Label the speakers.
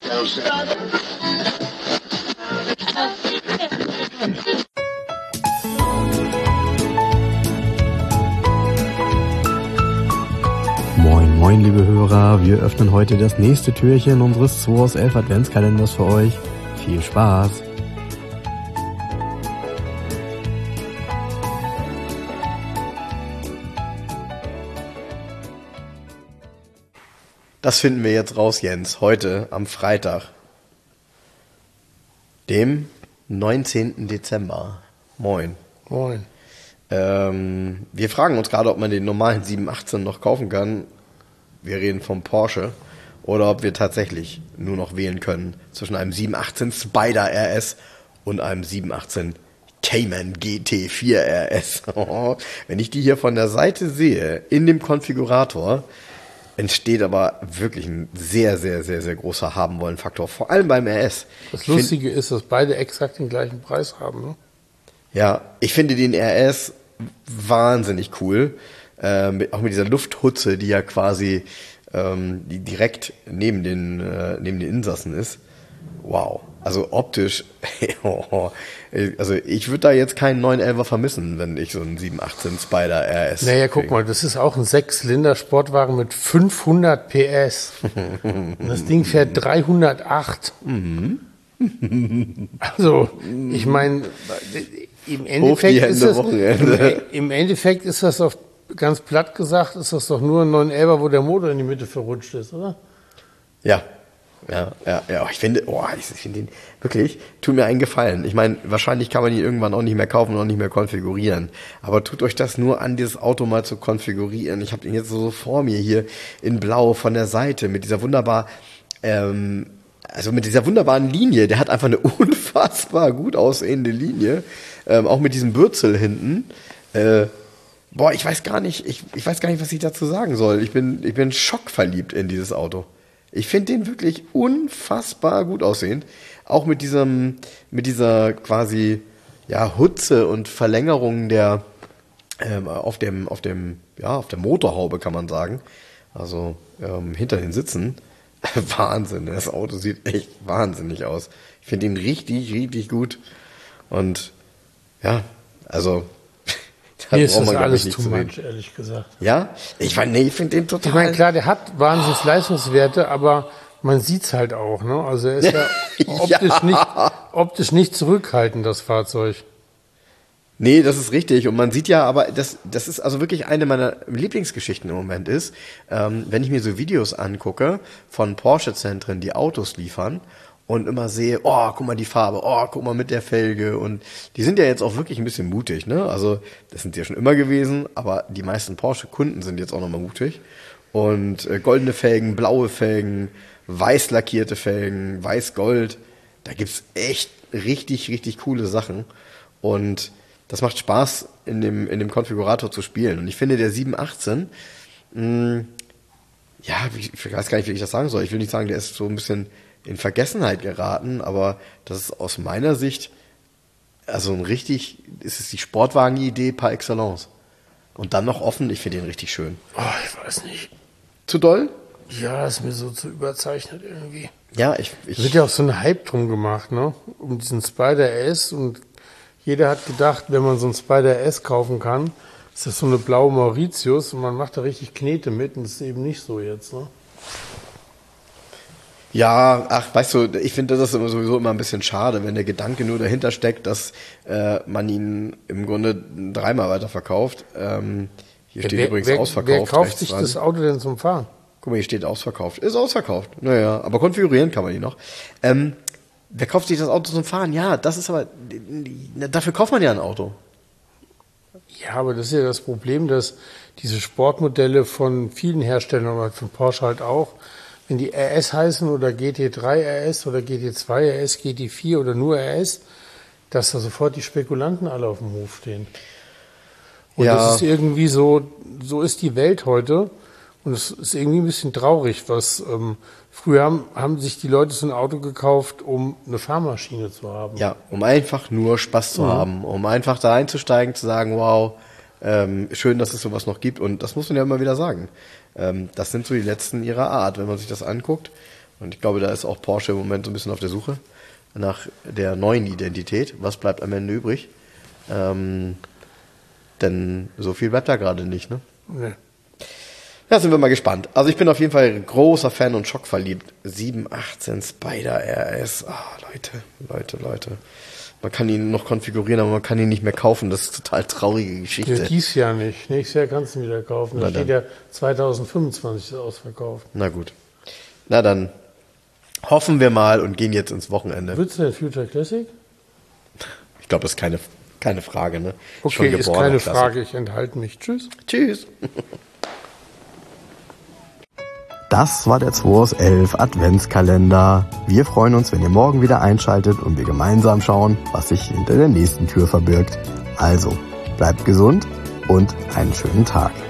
Speaker 1: Moin, moin, liebe Hörer. Wir öffnen heute das nächste Türchen unseres 2 aus 11 Adventskalenders für euch. Viel Spaß!
Speaker 2: Das finden wir jetzt raus, Jens, heute am Freitag, dem 19. Dezember. Moin.
Speaker 3: Moin.
Speaker 2: Wir fragen uns gerade, ob man den normalen 718 noch kaufen kann. Wir reden vom Porsche. Oder ob wir tatsächlich nur noch wählen können zwischen einem 718 Spider RS und einem 718 Cayman GT4 RS. Wenn ich die hier von der Seite sehe, in dem Konfigurator, entsteht aber wirklich ein sehr, sehr, sehr, sehr großer Haben-Wollen-Faktor. Vor allem beim RS.
Speaker 3: Das Lustige ist, dass beide exakt den gleichen Preis haben. Ne?
Speaker 2: Ja, ich finde den RS wahnsinnig cool. Auch mit dieser Lufthutze, die ja quasi die direkt neben den Insassen ist. Wow. Also optisch, also ich würde da jetzt keinen 911er vermissen, wenn ich so einen 718 Spider RS
Speaker 3: Naja, guck mal, das ist auch ein 6-Zylinder-Sportwagen mit 500 PS. Und das Ding fährt 308. Also, ich meine, im Endeffekt ist das auf, ganz platt gesagt, ist das doch nur ein 911er, wo der Motor in die Mitte verrutscht ist, oder?
Speaker 2: Ja. Ich finde den wirklich, tut mir einen Gefallen. Ich meine, wahrscheinlich kann man ihn irgendwann auch nicht mehr kaufen und auch nicht mehr konfigurieren. Aber tut euch das nur an, dieses Auto mal zu konfigurieren. Ich habe ihn jetzt so vor mir hier in Blau von der Seite mit dieser wunderbaren Linie. Der hat einfach eine unfassbar gut aussehende Linie. Auch mit diesem Bürzel hinten. Ich weiß gar nicht, was ich dazu sagen soll. Ich bin schockverliebt in dieses Auto. Ich finde den wirklich unfassbar gut aussehend. Auch mit dieser quasi, ja, Hutze und Verlängerung der, auf der Motorhaube, kann man sagen. Also, hinter den Sitzen. Wahnsinn. Das Auto sieht echt wahnsinnig aus. Ich finde ihn richtig, richtig gut. Und, ja, also,
Speaker 3: mir ist das alles too much, ehrlich gesagt.
Speaker 2: Ja? Ich finde den total...
Speaker 3: Ich meine, klar, der hat wahnsinnig Leistungswerte, aber man sieht's halt auch, ne? Also er ist ja optisch nicht zurückhaltend, das Fahrzeug.
Speaker 2: Nee, das ist richtig. Und man sieht ja, aber das ist also wirklich eine meiner Lieblingsgeschichten im Moment ist, wenn ich mir so Videos angucke von Porsche-Zentren, die Autos liefern, und immer sehe, oh, guck mal die Farbe, oh, guck mal mit der Felge. Und die sind ja jetzt auch wirklich ein bisschen mutig, ne? Also, das sind ja schon immer gewesen, aber die meisten Porsche-Kunden sind jetzt auch nochmal mutig. Und goldene Felgen, blaue Felgen, weiß lackierte Felgen, weiß-gold. Da gibt's echt richtig, richtig coole Sachen. Und das macht Spaß, in dem Konfigurator zu spielen. Und ich finde, der 718, ich weiß gar nicht, wie ich das sagen soll. Ich will nicht sagen, der ist so ein bisschen in Vergessenheit geraten, aber das ist aus meiner Sicht also ist es die Sportwagen-Idee par excellence. Und dann noch offen, ich finde den richtig schön.
Speaker 3: Oh, ich weiß nicht.
Speaker 2: Zu doll?
Speaker 3: Ja, ist mir so zu überzeichnet irgendwie.
Speaker 2: Ja,
Speaker 3: Es wird ja auch so ein Hype drum gemacht, ne? Um diesen Spider S, und jeder hat gedacht, wenn man so einen Spider S kaufen kann, ist das so eine blaue Mauritius und man macht da richtig Knete mit, und das ist eben nicht so jetzt, ne?
Speaker 2: Ja, weißt du, ich finde das ist sowieso immer ein bisschen schade, wenn der Gedanke nur dahinter steckt, dass man ihn im Grunde dreimal weiterverkauft. Hier steht übrigens ausverkauft.
Speaker 3: Wer kauft sich das Auto denn zum Fahren?
Speaker 2: Guck mal, hier steht ausverkauft. Ist ausverkauft. Naja, aber konfigurieren kann man ihn noch. Wer kauft sich das Auto zum Fahren? Ja, das ist aber, dafür kauft man ja ein Auto.
Speaker 3: Ja, aber das ist ja das Problem, dass diese Sportmodelle von vielen Herstellern oder von Porsche halt auch, wenn die RS heißen oder GT3 RS oder GT2 RS, GT4 oder nur RS, dass da sofort die Spekulanten alle auf dem Hof stehen. Und das ist irgendwie so ist die Welt heute. Und es ist irgendwie ein bisschen traurig, was früher haben sich die Leute so ein Auto gekauft, um eine Fahrmaschine zu haben.
Speaker 2: Ja, um einfach nur Spaß zu haben, um einfach da einzusteigen, zu sagen, wow, schön, dass es sowas noch gibt. Und das muss man ja immer wieder sagen. Das sind so die Letzten ihrer Art, wenn man sich das anguckt. Und ich glaube, da ist auch Porsche im Moment so ein bisschen auf der Suche nach der neuen Identität. Was bleibt am Ende übrig? Denn so viel bleibt da gerade nicht, ne?
Speaker 3: Nee.
Speaker 2: Ja, sind wir mal gespannt. Also ich bin auf jeden Fall großer Fan und schockverliebt. 718 Spider RS. Leute. Man kann ihn noch konfigurieren, aber man kann ihn nicht mehr kaufen. Das ist eine total traurige Geschichte.
Speaker 3: Ja, dies Jahr nicht. Nächstes Jahr kannst du ihn wieder kaufen. Da steht ja 2025 ausverkauft.
Speaker 2: Na gut. Na dann hoffen wir mal und gehen jetzt ins Wochenende.
Speaker 3: Willst du den Future Classic?
Speaker 2: Ich glaube, das ist keine Frage, ne?
Speaker 3: Okay, ist keine Frage. Ich enthalte mich. Tschüss.
Speaker 2: Tschüss.
Speaker 1: Das war der 2 aus 11 Adventskalender. Wir freuen uns, wenn ihr morgen wieder einschaltet und wir gemeinsam schauen, was sich hinter der nächsten Tür verbirgt. Also, bleibt gesund und einen schönen Tag.